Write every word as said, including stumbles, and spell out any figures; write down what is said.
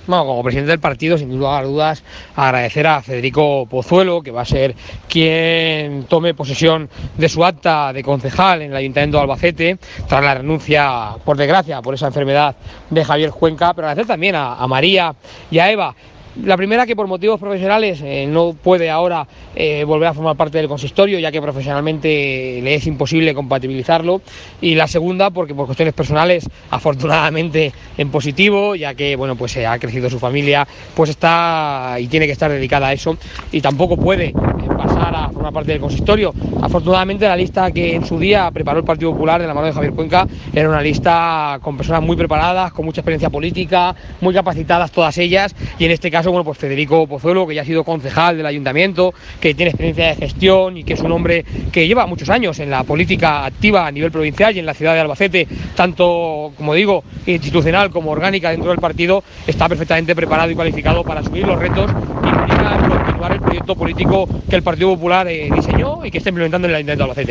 Bueno, como presidente del partido, sin lugar a dudas, agradecer a Federico Pozuelo, que va a ser quien tome posesión de su acta de concejal en el Ayuntamiento de Albacete, tras la renuncia, por desgracia, por esa enfermedad de Javier Cuenca, pero agradecer también a, a María y a Eva. La primera, que por motivos profesionales eh, no puede ahora eh, volver a formar parte del consistorio, ya que profesionalmente le es imposible compatibilizarlo. Y la segunda, porque por cuestiones personales, afortunadamente en positivo, ya que bueno, pues eh, ha crecido su familia, pues está y tiene que estar dedicada a eso, y tampoco puede eh, pasar a formar parte del consistorio. Afortunadamente, la lista que en su día preparó el Partido Popular de la mano de Javier Cuenca era una lista con personas muy preparadas, con mucha experiencia política, muy capacitadas todas ellas, y en este caso, bueno, pues Federico Pozuelo, que ya ha sido concejal del ayuntamiento, que tiene experiencia de gestión y que es un hombre que lleva muchos años en la política activa a nivel provincial y en la ciudad de Albacete, tanto, como digo, institucional como orgánica dentro del partido, está perfectamente preparado y cualificado para asumir los retos que implican continuar el proyecto político que el Partido Popular eh, diseñó y que está implementando en el Ayuntamiento de Albacete.